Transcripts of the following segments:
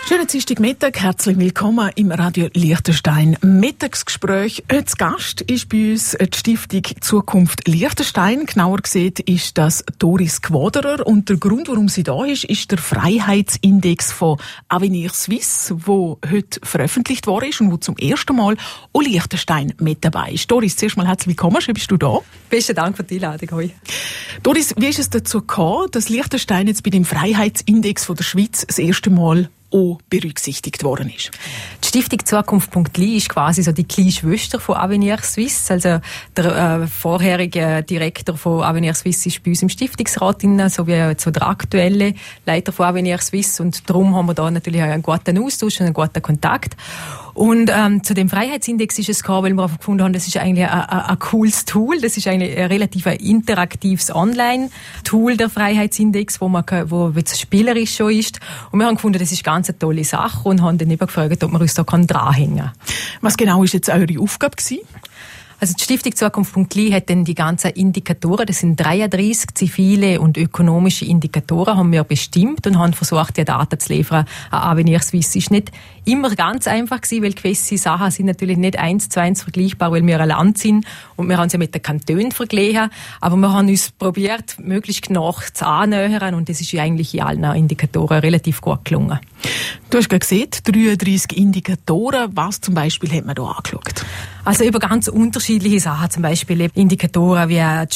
Schönen Dienstagmittag, herzlich willkommen im Radio Liechtenstein Mittagsgespräch. Heute Gast ist bei uns die Stiftung Zukunft Liechtenstein. Genauer gesagt ist das Doris Gwoderer. Und der Grund, warum sie da ist der Freiheitsindex von Avenir Suisse, der heute veröffentlicht worden ist und wo zum ersten Mal auch Liechtenstein mit dabei ist. Doris, zuerst mal herzlich willkommen. Schön bist du da. Besten Dank für die Einladung. Hoi. Doris, wie ist es dazu gekommen, dass Liechtenstein jetzt bei dem Freiheitsindex von der Schweiz das erste Mal auch berücksichtigt worden ist? Die Stiftung Zukunft.li ist quasi so die kleine Schwester von Avenir Suisse. Also der vorherige Direktor von Avenir Suisse ist bei uns im Stiftungsrat drin, so wie so der aktuelle Leiter von Avenir Suisse. Und darum haben wir da natürlich einen guten Austausch und einen guten Kontakt. Und zu dem Freiheitsindex ist es gekommen, weil wir einfach gefunden haben, das ist eigentlich ein cooles Tool. Das ist eigentlich ein relativ interaktives Online-Tool, der Freiheitsindex, wo jetzt spielerisch schon ist. Und wir haben gefunden, das ist ganz eine tolle Sache und haben dann eben gefragt, ob wir uns da dranhängen können. Was genau ist jetzt eure Aufgabe gewesen? Also die Stiftung Zukunft.li hat dann die ganzen Indikatoren, das sind 33 zivile und ökonomische Indikatoren, haben wir bestimmt und haben versucht, die Daten zu liefern an Avenir Suisse. Ist nicht immer ganz einfach gewesen, weil gewisse Sachen sind natürlich nicht 1:1 vergleichbar, weil wir ein Land sind und wir haben sie mit den Kantonen verglichen, aber wir haben uns probiert, möglichst genau zu annähern und das ist eigentlich in allen Indikatoren relativ gut gelungen. Du hast gerade gesehen, 33 Indikatoren. Was zum Beispiel hat man da angeschaut? Also über ganz unterschiedliche Sachen, zum Beispiel Indikatoren wie die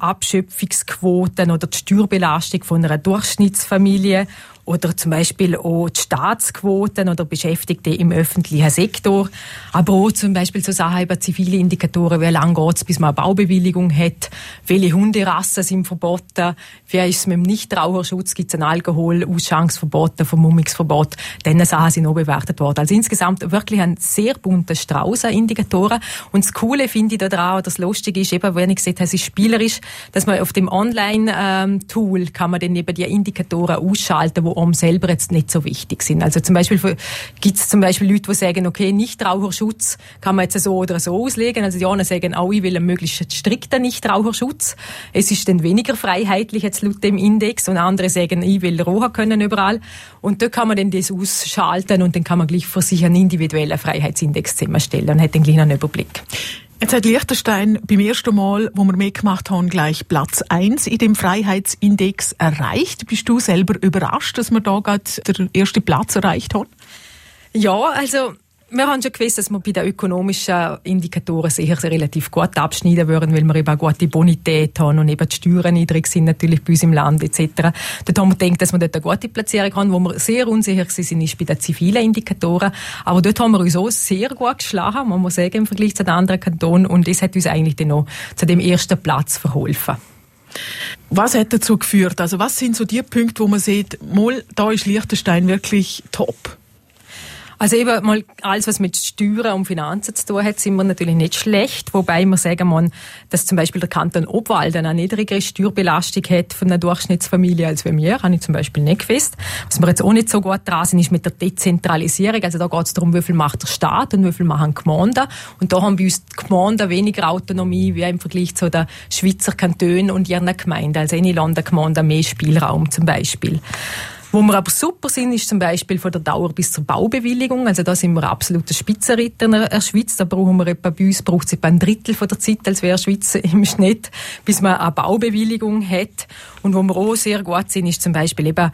Steuerabschöpfungsquoten oder die Steuerbelastung von einer Durchschnittsfamilie oder zum Beispiel auch die Staatsquoten oder Beschäftigte im öffentlichen Sektor. Aber auch zum Beispiel so Sachen über zivile Indikatoren, wie lange geht es, bis man eine Baubewilligung hat, welche Hunderassen sind verboten, wie ist es mit dem Nichtraucherschutz, gibt es ein Alkohol-Ausschankungsverbot, ein Vermummungsverbot. Diese Sachen sind auch bewertet worden. Also insgesamt wirklich ein sehr bunter Strauß an Indikatoren. Und das Coole finde ich daran, oder das Lustige ist eben, wenn ich gesagt habe, es ist spielerisch, dass man auf dem Online-Tool kann man dann eben die Indikatoren ausschalten, die einem selber jetzt nicht so wichtig sind. Also zum Beispiel gibt es zum Beispiel Leute, die sagen, okay, Nichtraucherschutz kann man jetzt so oder so auslegen. Also die einen sagen, auch ich will einen möglichst strikten Nichtraucherschutz. Es ist dann weniger freiheitlich jetzt laut dem Index und andere sagen, ich will rauchen können überall. Und da kann man dann das ausschalten und dann kann man gleich für sich einen individuellen Freiheitsindex zusammenstellen und hat dann gleich einen Überblick. Jetzt hat Liechtenstein beim ersten Mal, wo wir mitgemacht haben, gleich Platz 1 in dem Freiheitsindex erreicht. Bist du selber überrascht, dass wir da gerade den ersten Platz erreicht haben? Ja, also wir haben schon gewusst, dass wir bei den ökonomischen Indikatoren sicher relativ gut abschneiden würden, weil wir eben eine gute Bonität haben und eben die Steuern niedrig sind natürlich bei uns im Land etc. Dort haben wir gedacht, dass wir dort eine gute Platzierung haben. Wo wir sehr unsicher sind, ist bei den zivilen Indikatoren. Aber dort haben wir uns auch sehr gut geschlagen, muss man sagen, im Vergleich zu den anderen Kantonen. Und das hat uns eigentlich dann noch zu dem ersten Platz verholfen. Was hat dazu geführt? Also was sind so die Punkte, wo man sieht, mal, da ist Liechtenstein wirklich top? Also eben mal alles, was mit Steuern und Finanzen zu tun hat, sind wir natürlich nicht schlecht. Wobei wir sagen müssen, dass zum Beispiel der Kanton Obwalden eine niedrigere Steuerbelastung hat von einer Durchschnittsfamilie als wir. Habe ich zum Beispiel nicht gewusst. Was wir jetzt auch nicht so gut dran sind, ist mit der Dezentralisierung. Also da geht es darum, wie viel macht der Staat und wie viel machen die Gemeinden. Und da haben bei uns die Gemeinden weniger Autonomie wie im Vergleich zu den Schweizer Kantonen und ihren Gemeinden. Also in Landesgemeinden mehr Spielraum zum Beispiel. Wo wir aber super sind, ist zum Beispiel von der Dauer bis zur Baubewilligung. Also da sind wir absolute Spitzenreiter in der Schweiz. Da brauchen wir etwa, bei uns braucht es etwa ein Drittel von der Zeit, als wäre Schweiz im Schnitt, bis man eine Baubewilligung hat. Und wo wir auch sehr gut sind, ist zum Beispiel eben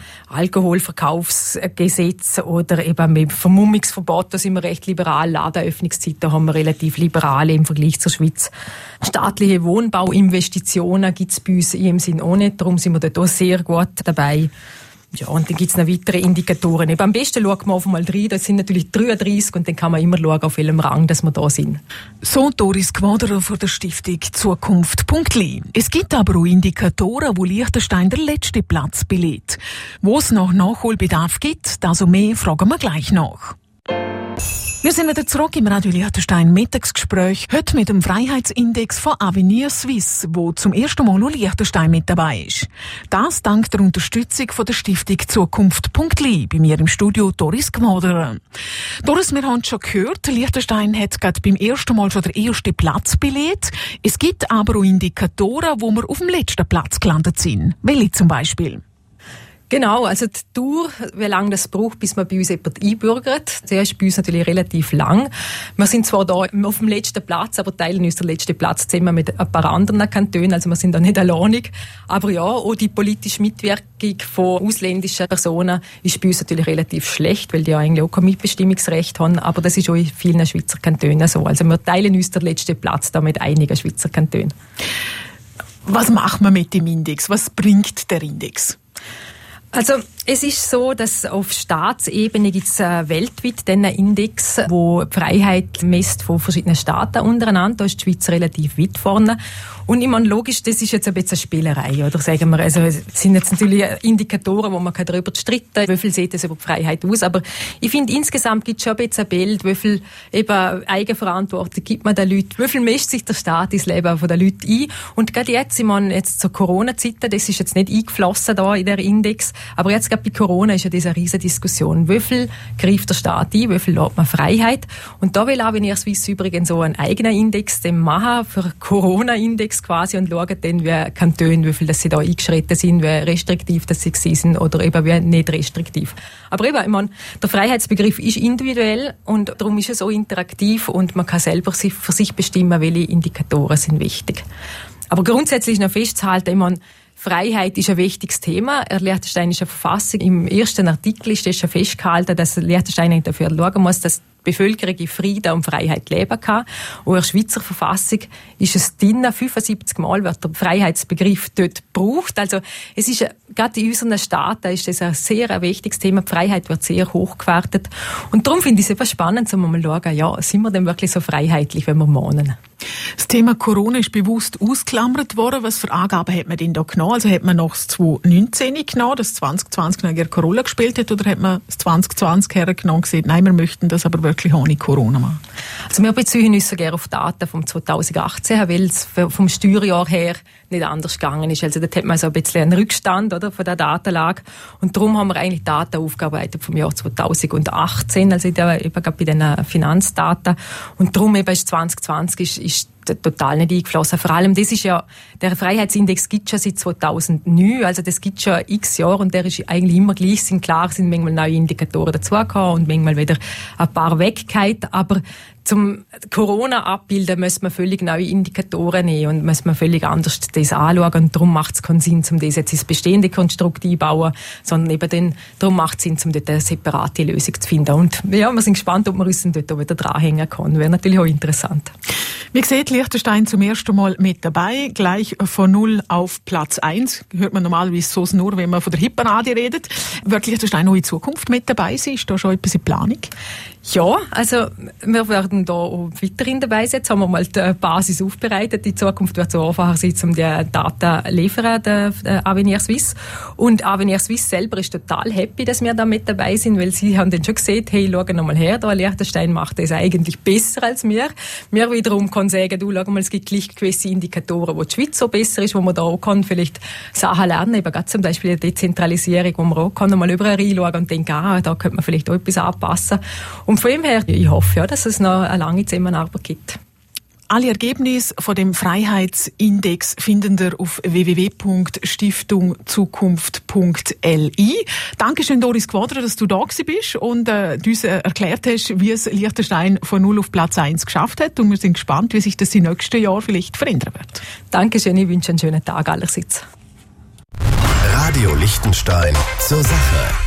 Alkoholverkaufsgesetz oder eben mit Vermummungsverbot. Da sind wir recht liberal. Ladenöffnungszeiten haben wir relativ liberale im Vergleich zur Schweiz. Staatliche Wohnbauinvestitionen gibt es bei uns in dem Sinn auch nicht. Darum sind wir dort auch sehr gut dabei. Ja, und dann gibt es noch weitere Indikatoren. Eben am besten schaut man auf einmal rein, das sind natürlich 33 und dann kann man immer schauen, auf welchem Rang dass wir da sind. So Doris Gwoderer von der Stiftung Zukunft.li. Es gibt aber auch Indikatoren, wo Liechtenstein den letzten Platz belegt. Wo es noch Nachholbedarf gibt, also mehr fragen wir gleich nach. Wir sind wieder zurück im Radio Liechtenstein Mittagsgespräch. Heute mit dem Freiheitsindex von Avenir Suisse, wo zum ersten Mal noch Liechtenstein mit dabei ist. Das dank der Unterstützung von der Stiftung Zukunft.li. Bei mir im Studio Doris Gwoderer. Doris, wir haben schon gehört, Liechtenstein hat gerade beim ersten Mal schon den ersten Platz belegt. Es gibt aber auch Indikatoren, wo wir auf dem letzten Platz gelandet sind. Welche zum Beispiel? Genau, also die Tour, wie lange das braucht, bis man bei uns jemand einbürgert, der ist bei uns natürlich relativ lang. Wir sind zwar da auf dem letzten Platz, aber teilen uns den letzten Platz zusammen mit ein paar anderen Kantonen, also wir sind da nicht alleinig. Aber ja, auch die politische Mitwirkung von ausländischen Personen ist bei uns natürlich relativ schlecht, weil die ja eigentlich auch kein Mitbestimmungsrecht haben, aber das ist auch in vielen Schweizer Kantonen so. Also wir teilen uns den letzten Platz da mit einigen Schweizer Kantonen. Was macht man mit dem Index? Was bringt der Index? Also es ist so, dass auf Staatsebene gibt es weltweit einen Index, wo die Freiheit misst von verschiedenen Staaten untereinander. Da ist die Schweiz relativ weit vorne. Und ich meine, logisch, das ist jetzt ein bisschen eine Spielerei, oder sagen wir. Also es sind jetzt natürlich Indikatoren, wo man darüber streiten kann, wie viel sieht es über die Freiheit aus. Aber ich finde, insgesamt gibt es schon ein bisschen ein Bild, wie viel eben Eigenverantwortung gibt man den Leuten, wie viel mischt sich der Staat ins Leben der Leute ein. Und gerade jetzt, ich meine, jetzt zur Corona-Zeiten, das ist jetzt nicht eingeflossen da in der Index, aber jetzt gerade bei Corona ist ja diese riesige Diskussion. Wie viel greift der Staat ein, wie viel lässt man Freiheit? Und da will Avenir Suisse übrigens so einen eigenen Index machen, für Corona-Index quasi, und schauen dann, wie Kantone, wie viel dass sie da eingeschritten sind, wie restriktiv dass sie sind oder eben wie nicht restriktiv. Aber eben, ich meine, der Freiheitsbegriff ist individuell und darum ist er so interaktiv und man kann selber für sich bestimmen, welche Indikatoren sind wichtig. Aber grundsätzlich noch festzuhalten, ich meine, Freiheit ist ein wichtiges Thema. In der Liechtensteinischen Verfassung, im ersten Artikel ist das schon festgehalten, dass Liechtenstein dafür schauen muss, dass die Bevölkerung in Frieden und Freiheit leben kann. Und in der Schweizer Verfassung ist es drin, 75 Mal wird der Freiheitsbegriff dort gebraucht. Also es ist, gerade in unseren Staaten ist das ein sehr wichtiges Thema. Die Freiheit wird sehr hoch gewertet. Und darum finde ich es eben spannend, um mal zu schauen, ja, sind wir denn wirklich so freiheitlich, wenn wir meinen? Das Thema Corona ist bewusst ausgeklammert worden. Was für Angaben hat man denn da genommen? Also hat man noch das 2019 genommen, das 2020 noch eine Rolle gespielt hat, oder hat man das 2020 hergenommen und gesagt, nein, wir möchten das aber wirklich ohne Corona machen? Also wir beziehen uns so gerne auf Daten vom 2018, weil es vom Steuerjahr her nicht anders gegangen ist. Also dort hat man so ein bisschen einen Rückstand, oder, von der Datenlage. Und darum haben wir eigentlich Daten aufgearbeitet vom Jahr 2018, also eben gerade bei den Finanzdaten. Und darum eben ist 2020 ist total nicht eingeflossen. Vor allem, das ist ja, der Freiheitsindex gibt es schon seit 2009, also das gibt es schon x Jahre und der ist eigentlich immer gleich. Sind manchmal neue Indikatoren dazugekommen und manchmal wieder ein paar Weggeht, aber zum Corona abbilden müssen wir völlig neue Indikatoren nehmen und müssen wir völlig anders das anschauen und darum macht es keinen Sinn, um das jetzt ins bestehende Konstrukt einbauen, sondern eben darum macht es Sinn, um dort eine separate Lösung zu finden. Und ja, wir sind gespannt, ob wir uns dort auch wieder dranhängen können. Wäre natürlich auch interessant. Wie gesagt, Liechtenstein zum ersten Mal mit dabei, gleich von 0 auf Platz 1. Hört man normalerweise so nur, wenn man von der Hitparade redet. Wird Liechtenstein auch in Zukunft mit dabei sein? Ist da schon etwas in Planung? Ja, also wir werden da auch weiterhin dabei sein. Jetzt haben wir mal die Basis aufbereitet. Die Zukunft wird so einfacher sein, um die Daten zu liefern, der Avenir Suisse. Und Avenir Suisse selber ist total happy, dass wir da mit dabei sind, weil sie haben dann schon gesehen, hey, schau mal her, da Liechtenstein macht das eigentlich besser als wir. Wir wiederum können sagen, du, schau mal, es gibt gleich gewisse Indikatoren, wo die Schweiz so besser ist, wo man da auch kann vielleicht Sachen lernen, eben gerade zum Beispiel die Dezentralisierung, wo man auch kann mal überall reinschauen und denken, da könnte man vielleicht auch etwas anpassen. Und von dem her, ich hoffe ja, dass es noch eine lange Zusammenarbeit gibt. Alle Ergebnisse von dem Freiheitsindex finden ihr auf www.stiftungzukunft.li. Dankeschön, Doris Quadra, dass du da bist und uns erklärt hast, wie es Liechtenstein von 0 auf Platz 1 geschafft hat. Und wir sind gespannt, wie sich das im nächsten Jahr vielleicht verändern wird. Dankeschön, ich wünsche einen schönen Tag allerseits. Radio Liechtenstein zur Sache.